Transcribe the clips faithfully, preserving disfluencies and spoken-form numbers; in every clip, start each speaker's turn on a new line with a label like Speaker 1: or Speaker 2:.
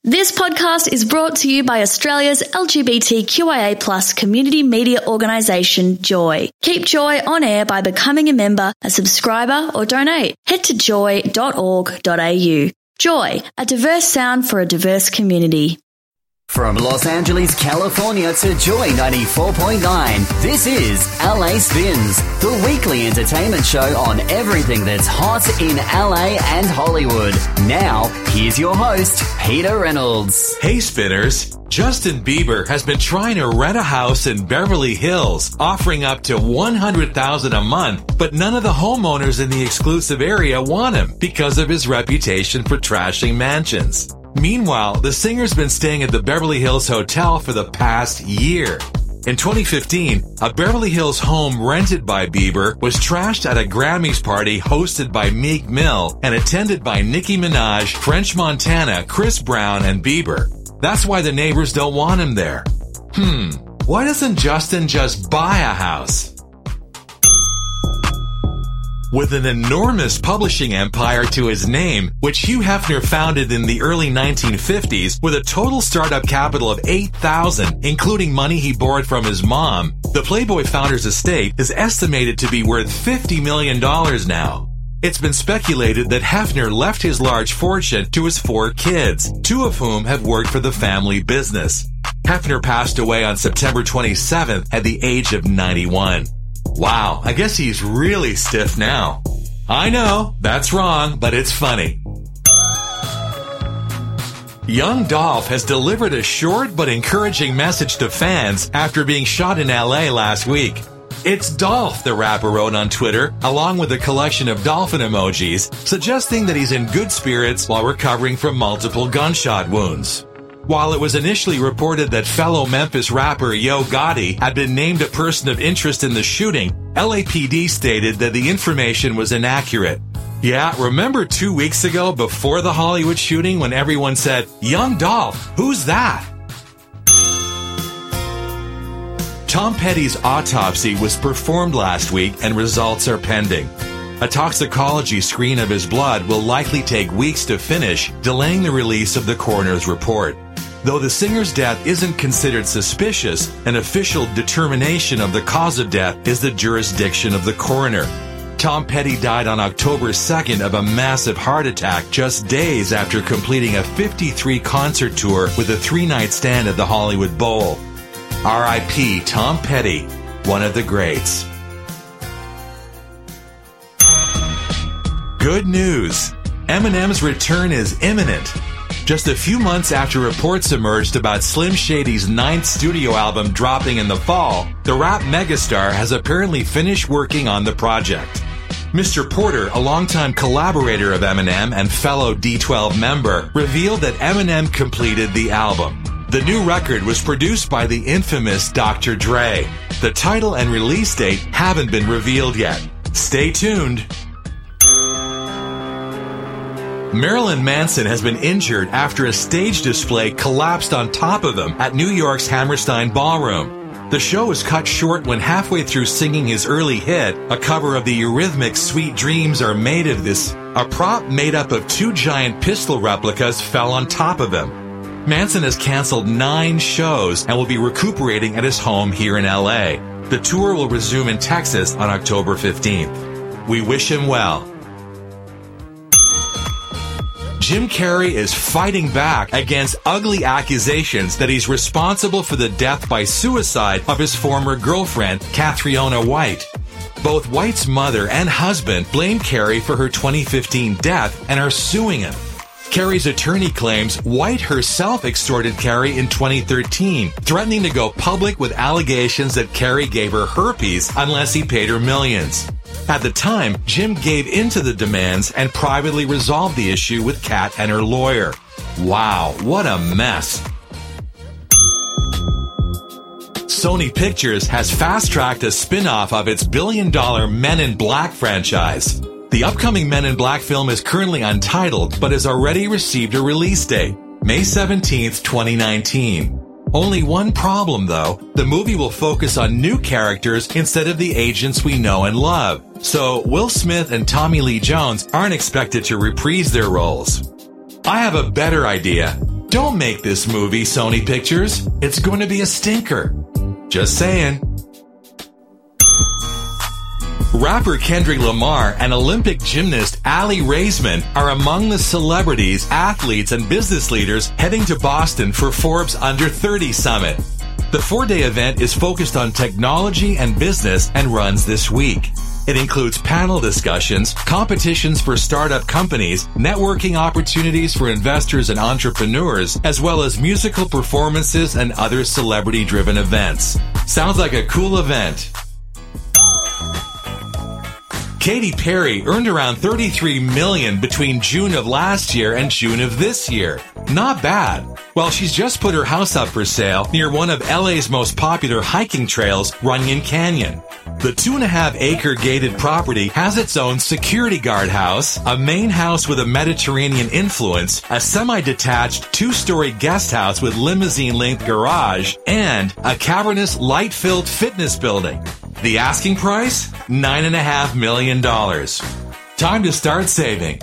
Speaker 1: This podcast is brought to you by Australia's L G B T Q I A plus community media organisation, Joy. Keep Joy on air by becoming a member, a subscriber or donate. Head to joy dot org dot a u. Joy, a diverse sound for a diverse community.
Speaker 2: From Los Angeles, California to Joy ninety-four point nine, this is L A Spins, the weekly entertainment show on everything that's hot in L A and Hollywood. Now, here's your host, Peter Reynolds.
Speaker 3: Hey Spinners, Justin Bieber has been trying to rent a house in Beverly Hills, offering up to one hundred thousand dollars a month, but none of the homeowners in the exclusive area want him because of his reputation for trashing mansions. Meanwhile, the singer's been staying at the Beverly Hills Hotel for the past year. In twenty fifteen, a Beverly Hills home rented by Bieber was trashed at a Grammys party hosted by Meek Mill and attended by Nicki Minaj, French Montana, Chris Brown, and Bieber. That's why the neighbors don't want him there. Hmm, why doesn't Justin just buy a house? With an enormous publishing empire to his name, which Hugh Hefner founded in the early nineteen fifties with a total startup capital of eight thousand dollars, including money he borrowed from his mom, the Playboy founder's estate is estimated to be worth fifty million dollars now. It's been speculated that Hefner left his large fortune to his four kids, two of whom have worked for the family business. Hefner passed away on September twenty-seventh at the age of ninety-one. Wow, I guess he's really stiff now. I know, that's wrong, but it's funny. Young Dolph has delivered a short but encouraging message to fans after being shot in L A last week. It's Dolph, the rapper wrote on Twitter, along with a collection of dolphin emojis, suggesting that he's in good spirits while recovering from multiple gunshot wounds. While it was initially reported that fellow Memphis rapper Yo Gotti had been named a person of interest in the shooting, L A P D stated that the information was inaccurate. Yeah, remember two weeks ago before the Hollywood shooting when everyone said, "Young Dolph, who's that?" Tom Petty's autopsy was performed last week and results are pending. A toxicology screen of his blood will likely take weeks to finish, delaying the release of the coroner's report. Though the singer's death isn't considered suspicious, an official determination of the cause of death is the jurisdiction of the coroner. Tom Petty died on October second of a massive heart attack just days after completing a fifty-three concert tour with a three-night stand at the Hollywood Bowl. R I P Tom Petty, one of the greats. Good news! Eminem's return is imminent. Just a few months after reports emerged about Slim Shady's ninth studio album dropping in the fall, the rap megastar has apparently finished working on the project. Mister Porter, a longtime collaborator of Eminem and fellow D twelve member, revealed that Eminem completed the album. The new record was produced by the infamous Doctor Dre. The title and release date haven't been revealed yet. Stay tuned. Marilyn Manson has been injured after a stage display collapsed on top of him at New York's Hammerstein Ballroom. The show was cut short when halfway through singing his early hit, a cover of the Eurythmics' Sweet Dreams Are Made of This, a prop made up of two giant pistol replicas fell on top of him. Manson has canceled nine shows and will be recuperating at his home here in L A. The tour will resume in Texas on October fifteenth. We wish him well. Jim Carrey is fighting back against ugly accusations that he's responsible for the death by suicide of his former girlfriend, Catriona White. Both White's mother and husband blame Carrey for her twenty fifteen death and are suing him. Carrey's attorney claims White herself extorted Carrey in twenty thirteen, threatening to go public with allegations that Carrey gave her herpes unless he paid her millions. At the time, Jim gave in to the demands and privately resolved the issue with Kat and her lawyer. Wow, what a mess. Sony Pictures has fast-tracked a spin-off of its billion-dollar Men in Black franchise. The upcoming Men in Black film is currently untitled, but has already received a release date, May seventeenth, twenty nineteen. Only one problem, though. The movie will focus on new characters instead of the agents we know and love. So Will Smith and Tommy Lee Jones aren't expected to reprise their roles. I have a better idea. Don't make this movie, Sony Pictures. It's going to be a stinker. Just saying. Rapper Kendrick Lamar and Olympic gymnast Ali Raisman are among the celebrities, athletes, and business leaders heading to Boston for Forbes Under thirty Summit. The four-day event is focused on technology and business and runs this week. It includes panel discussions, competitions for startup companies, networking opportunities for investors and entrepreneurs, as well as musical performances and other celebrity-driven events. Sounds like a cool event. Katy Perry earned around thirty-three million dollars between June of last year and June of this year. Not bad. Well, she's just put her house up for sale near one of L A's most popular hiking trails, Runyon Canyon. The two and a half acre gated property has its own security guard house, a main house with a Mediterranean influence, a semi-detached two-story guest house with limousine-length garage, and a cavernous light-filled fitness building. The asking price? Nine and a half million dollars. Time to start saving.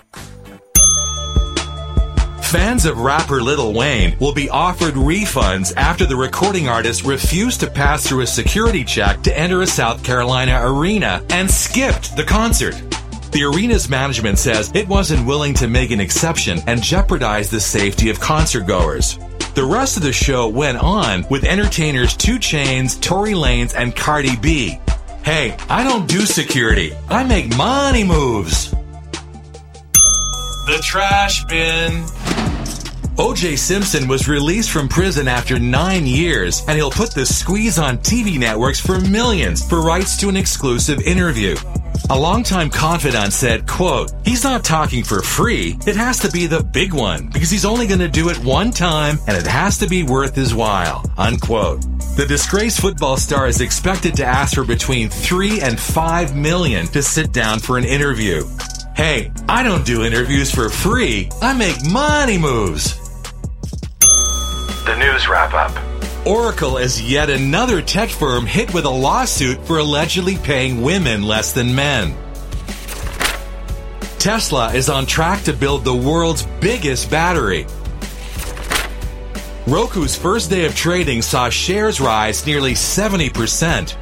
Speaker 3: Fans of rapper Lil Wayne will be offered refunds after the recording artist refused to pass through a security check to enter a South Carolina arena and skipped the concert. The arena's management says it wasn't willing to make an exception and jeopardize the safety of concertgoers. The rest of the show went on with entertainers two Chainz, Tory Lanez, and Cardi B. Hey, I don't do security. I make money moves. The trash bin. O J Simpson was released from prison after nine years, and he'll put the squeeze on T V networks for millions for rights to an exclusive interview. A longtime confidant said, quote, "He's not talking for free. It has to be the big one because he's only going to do it one time and it has to be worth his while," unquote. The disgraced football star is expected to ask for between three and five million to sit down for an interview. Hey, I don't do interviews for free. I make money moves. The news wrap up. Oracle is yet another tech firm hit with a lawsuit for allegedly paying women less than men. Tesla is on track to build the world's biggest battery. Roku's first day of trading saw shares rise nearly seventy percent.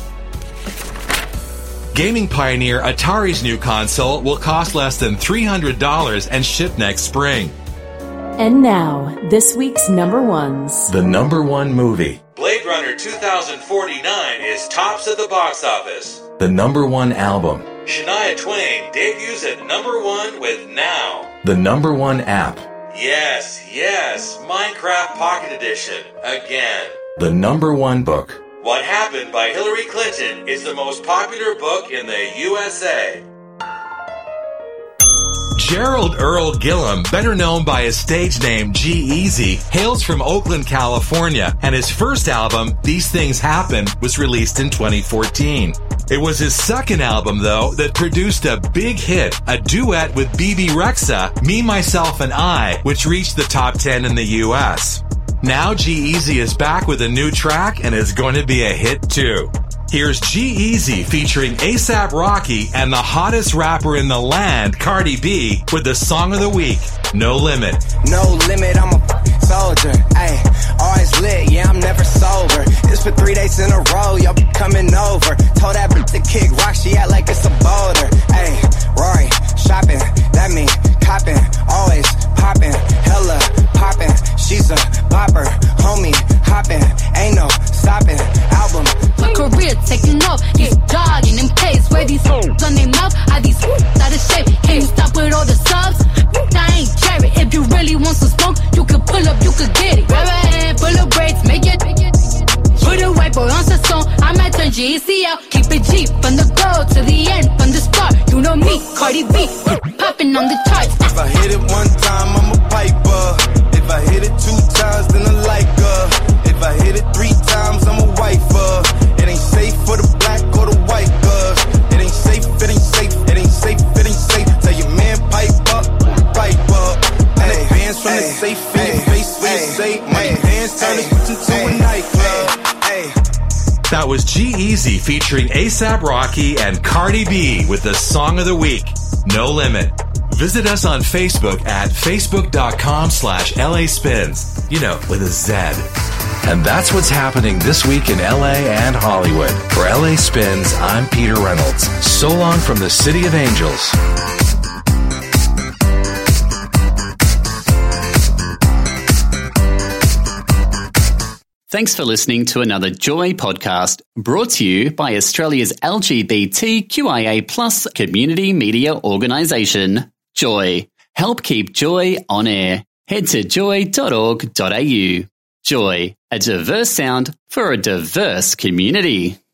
Speaker 3: Gaming pioneer Atari's new console will cost less than three hundred dollars and ship next spring.
Speaker 4: And now, this week's number ones.
Speaker 3: The number one movie. Blade Runner twenty forty-nine is tops at the box office. The number one album. Shania Twain debuts at number one with Now. The number one app. Yes, yes, Minecraft Pocket Edition, again. The number one book. What Happened by Hillary Clinton is the most popular book in the U S A. Gerald Earl Gillum, better known by his stage name G-Eazy, hails from Oakland, California, and his first album, These Things Happen, was released in twenty fourteen. It was his second album, though, that produced a big hit, a duet with Bebe Rexha, Me, Myself, and I, which reached the top ten in the U S. Now G-Eazy is back with a new track and is going to be a hit, too. Here's G-Eazy featuring A$AP Rocky and the hottest rapper in the land, Cardi B, with the song of the week, No Limit.
Speaker 5: No limit, I'm a f***ing soldier, ayy, always lit, yeah, I'm never sober. It's for three days in a row, y'all be coming over. Told that bitch to kick rock, she act like it's a boulder, ayy, Rory, shopping, that mean copping, always popping, hella popping, she's a bopper, homie, hopping, ain't no stopping, album.
Speaker 6: My career taking off, he's jogging in pace. Where these hoes on their mouth, are these hoes out of shape? Can you stop with all the subs? I ain't cherry. If you really want some smoke, you could pull up, you could get it. Grab a hand, pull up braids, make it. Put a white boy on the song, I might turn G E C out. Keep it G, from the go to the end, from the start. You know me, Cardi B, popping on the charts.
Speaker 5: If I hit it one time, I'm a piper. If I hit it two times, then I like her. If I hit it three times, I'm a wifer. It ain't safe for the black or the white girls. It ain't safe, it ain't safe, it ain't safe, it ain't safe. Tell your man pipe up, pipe up. Money bands from the safe in your face when you say money bands turn the bitch into a nightclub.
Speaker 3: That was G-Eazy featuring A$AP Rocky and Cardi B with the song of the week, No Limit. Visit us on Facebook at facebook.com slash LA Spins. You know, with a Z.
Speaker 7: And that's what's happening this week in L A and Hollywood. For L A Spins, I'm Peter Reynolds. So long from the City of Angels.
Speaker 8: Thanks for listening to another Joy podcast brought to you by Australia's L G B T Q I A plus community media organisation, Joy. Help keep Joy on air. Head to joy dot org dot a u. Joy, a diverse sound for a diverse community.